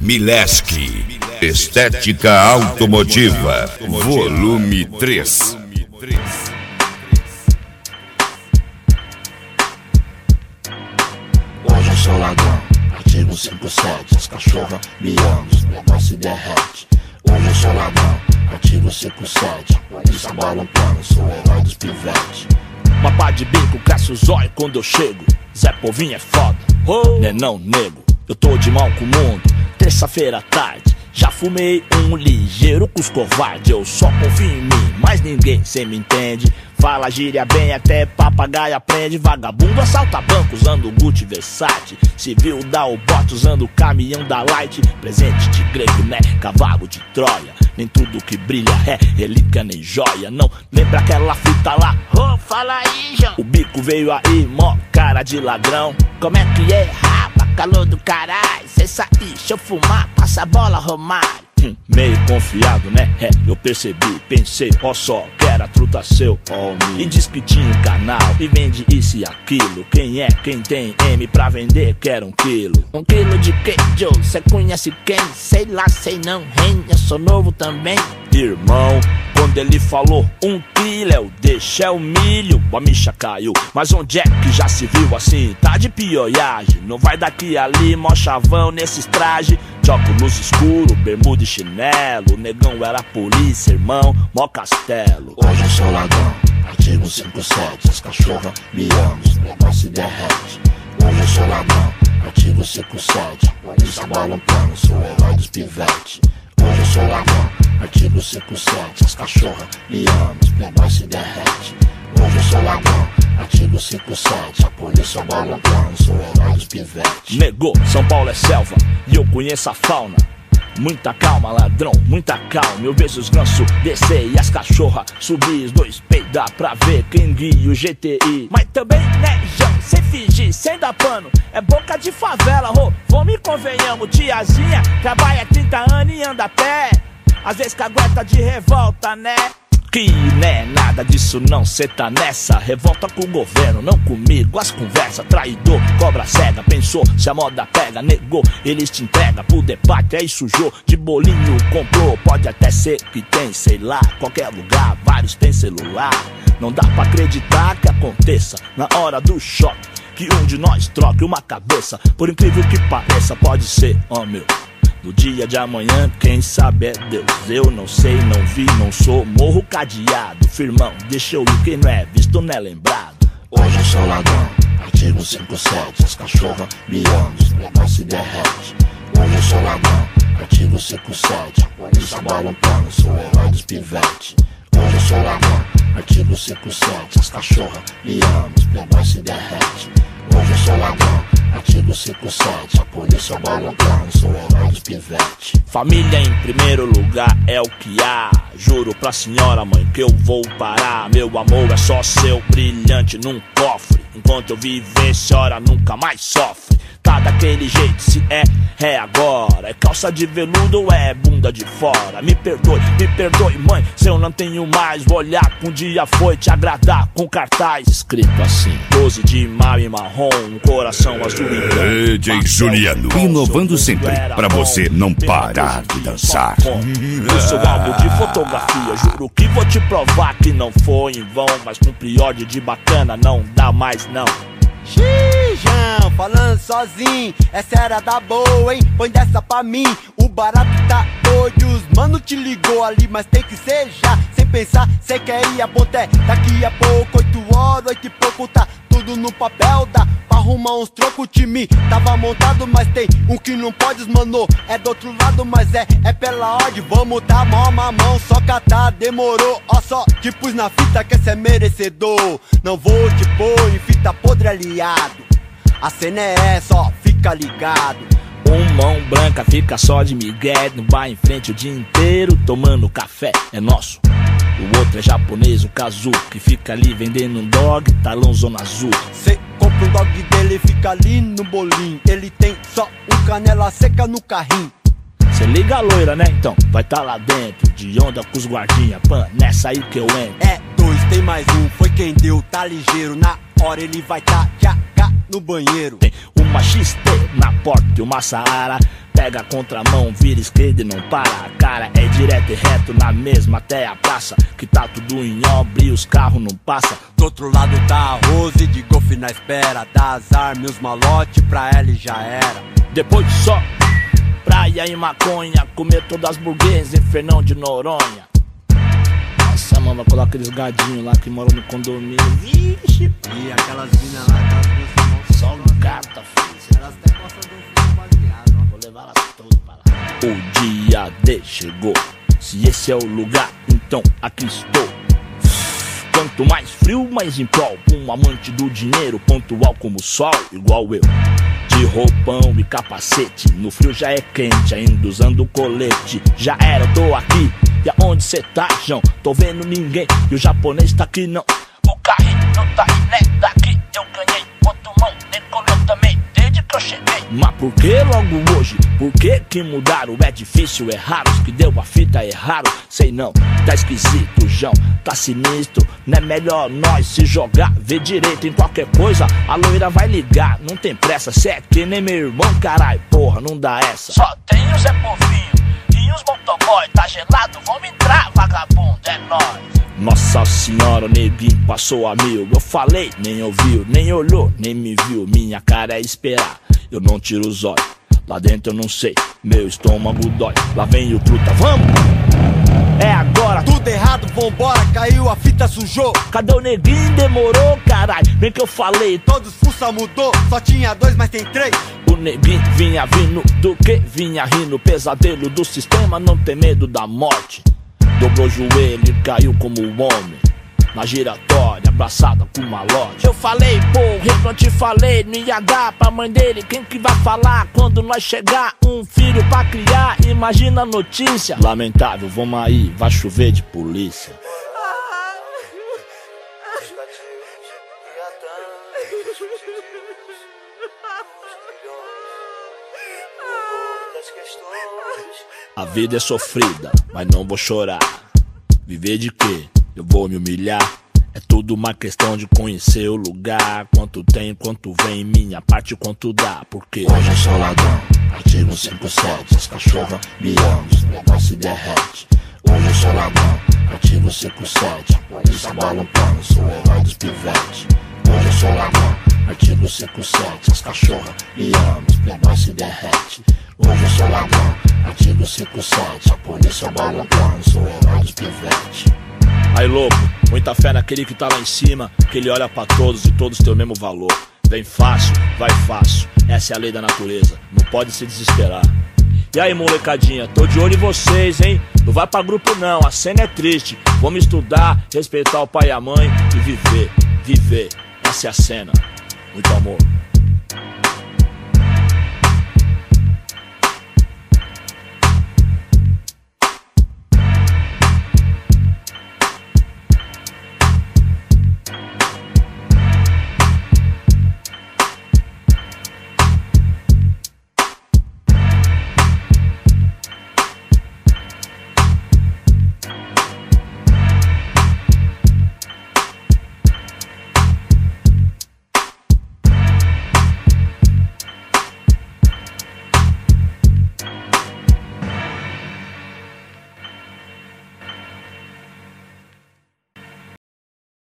Mileski, Estética Automotiva, volume 3. Hoje eu sou ladrão, artigo 57, as cachorras me amam, os negócios se derrete. Hoje eu sou ladrão, artigo 57, polícia balançando, sou o herói dos pivetes. Uma pá de bico, cresce o zóio quando eu chego. Zé Povinho é foda, né não, nego. Eu tô de mal com o mundo, terça-feira à tarde. Já fumei um ligeiro com os covardes. Eu só confio em mim, mas ninguém cê me entende. Fala gíria bem, até papagaio aprende. Vagabundo assalta banco usando Gucci Versace. Civil dá o bote usando o caminhão da Light. Presente de grego, né, cavalo de Troia. Nem tudo que brilha é relíquia nem joia. Não lembra aquela fita lá? Oh, fala aí, João. O bico veio aí, mó cara de ladrão. Como é que é, rapa, calor do caralho. Cê sair, deixa eu fumar, passa a bola, Romário. Meio confiado, né? É, eu percebi, pensei, ó só, que era truta seu, ó me. E diz que tinha um canal e vende isso e aquilo. Quem é, quem tem M pra vender, quer 1 quilo. 1 quilo de quê, Joe? Cê conhece quem? Sei lá, sei não, hein? Eu sou novo também. Irmão, quando ele falou 1 quilo, eu deixei o milho. A micha caiu, mas onde é que já se viu assim? Tá de pioiagem, não vai daqui ali, mó chavão nesses trajes. De óculos escuro, bermuda e chinelo. O negão era polícia, irmão, mó castelo. Hoje eu sou ladrão, artigo 57, as cachorras me amam, os negócios se derrete. Hoje eu sou ladrão, artigo 57, polícia balançando, sou o herói dos pivetes. Hoje eu sou ladrão, artigo 57, as cachorras me amam, os negócios se derrete. Hoje eu sou ladrão, artigo 57, a polícia balançando, sou o herói dos pivetes. Negou, São Paulo é selva e eu conheço a fauna. Muita calma, ladrão, muita calma. Eu vejo os gansos descer e as cachorras subir. Os dois peidar pra ver quem guia o GTI. Mas também, né, João, sem fingir, sem dar pano. É boca de favela, ô, vamos e convenhamos. Tiazinha trabalha 30 anos e anda a pé. Às vezes cagueta de revolta, né? Que né, nada disso não, cê tá nessa. Revolta com o governo, não comigo. As conversas, traidor, cobra cega. Pensou, se a moda pega, negou. Eles te entregam pro debate, aí sujou. De bolinho comprou, pode até ser que tem, sei lá. Qualquer lugar, vários tem celular. Não dá pra acreditar que aconteça na hora do choque, que um de nós troque uma cabeça. Por incrível que pareça, pode ser, ó meu. No dia de amanhã, quem sabe é Deus. Eu não sei, não vi, não sou. Morro cadeado, firmão, deixa eu ir. Quem não é visto não é lembrado. Hoje eu sou ladrão, artigo 57, as cachorras me amam, os negócios se derrete. Hoje eu sou ladrão, artigo 57, a polícia balançando, sou o herói dos pivetes. Hoje eu sou ladrão, artigo 57, as cachorras me amam, os negócios se derrete. Hoje eu sou ladrão, artigo 57, a polícia balançando, sou o herói dos pivetes. Família em primeiro lugar é o que há. Juro pra senhora mãe que eu vou parar. Meu amor é só seu, brilhante num cofre. Enquanto eu viver, senhora nunca mais sofre. Tá daquele jeito, se é agora. É calça de veludo ou é bunda de fora? Me perdoe mãe, se eu não tenho mais. Vou olhar que um dia foi te agradar com cartaz escrito assim: 12 de maio e marrom, um coração azul e branco. DJ Juliano, inovando sempre, pra você não parar de dançar. O seu álbum de fotografia, juro que vou te provar que não foi em vão. Mas com priorde de bacana não dá mais não. Xijão, falando sozinho, essa era da boa, hein? Põe dessa pra mim, o barato tá doido. Os mano te ligou ali, mas tem que ser já. Sem pensar, cê quer ir a ponté. Daqui a pouco, 8 horas, 8 e pouco, tá tudo no papel. Dá pra arrumar uns trocos, o time tava montado. Mas tem um que não pode, mano, é do outro lado. Mas é pela ordem, vamos tá mó mamão. Só catar, demorou, ó só te pus na fita que cê é merecedor. Não vou te pôr em fita podre aliado. A cena é essa, ó, fica ligado. Mão branca fica só de migué no bar em frente o dia inteiro tomando café, é nosso. O outro é japonês, o Kazu, que fica ali vendendo um dog, talão zona azul. Cê compra um dog dele, fica ali no bolinho. Ele tem só um canela seca no carrinho. Cê liga a loira, né? Então vai tá lá dentro, de onda com os guardinha. Pan, nessa aí que eu entro. É 2, tem mais um, foi quem deu, tá ligeiro. Na hora ele vai tá já no banheiro. Tem uma XT na porta e uma Saara. Pega a contramão, vira esquerda e não para. A cara é direto e reto na mesma até a praça. Que tá tudo em obra e os carros não passam. Do outro lado tá a Rose de golfe na espera. Dá as armas e os malote pra ela e já era. Depois de só praia e maconha, comer todas as burguesas em Fernão de Noronha. Nossa, mano, vai colocar aqueles gadinhos lá que moram no condomínio. Vixe, e aquelas minas lá, aquelas duas só um gata, filho. Elas até gostam do filho baseado, ó. Vou levar elas todas pra lá. O dia D chegou. Se esse é o lugar, então aqui estou. Quanto mais frio, mais em prol. Um amante do dinheiro, pontual como o sol, igual eu. De roupão e capacete, no frio já é quente, ainda usando colete. Já era, eu tô aqui, e aonde cê tá, João? Tô vendo ninguém, e o japonês tá aqui não. O carrinho tá aí, né? Daqui eu ganhei, quanto mão, decolou também, desde que eu cheguei. Mas por que logo hoje? Por que mudaram? É difícil, é raro, os que deu a fita erraram. Sei não, tá esquisito, João, tá sinistro. Não é melhor nós se jogar, ver direito em qualquer coisa. A loira vai ligar, não tem pressa. Cê é que nem meu irmão, carai, porra, não dá essa. Só tem o Zé Povinho e os motoboy. Tá gelado, vamos entrar, vagabundo, é nóis. Nossa senhora, o neguinho passou a mil. Eu falei, nem ouviu, nem olhou, nem me viu. Minha cara é esperar, eu não tiro os olhos. Lá dentro eu não sei, meu estômago dói. Lá vem o truta, vamos! É agora! Tudo errado, vambora, caiu, a fita sujou. Cadê o neguinho? Demorou, caralho. Bem que eu falei, Todos fuça mudou, só tinha 2, mas tem 3. o neguinho vinha vindo do que? Vinha rindo, pesadelo do sistema, não tem medo da morte. Dobrou o joelho e caiu como um homem na giratória, abraçada com uma loja. Eu falei, porra, eu não te falei, não ia dar pra mãe dele. Quem que vai falar quando nós chegar? Um filho pra criar, imagina a notícia. Lamentável, vamos aí, vai chover de polícia. A vida é sofrida, mas não vou chorar. Viver de quê? Eu vou me humilhar. É tudo uma questão de conhecer o lugar. Quanto tem, quanto vem, minha parte, quanto dá. Porque Hoje eu sou ladrão, artigo 57. As cachorras me amam, os negócios se derrete. Hoje eu sou ladrão, artigo 57. Polícia balançando, sou o herói dos pivetes. Hoje eu sou ladrão, artigo 57. As cachorras me amam, os negócios se derrete. Hoje eu sou ladrão, artigo 57. A polícia balançando, sou o herói dos pivetes. aí louco, muita fé naquele que tá lá em cima, que ele olha pra todos e todos têm o mesmo valor. Vem fácil, vai fácil, essa é a lei da natureza, não pode se desesperar. E aí molecadinha, tô de olho em vocês, hein? Não vai pra grupo não, a cena é triste. Vamos estudar, respeitar o pai e a mãe e viver, essa é a cena. Muito amor.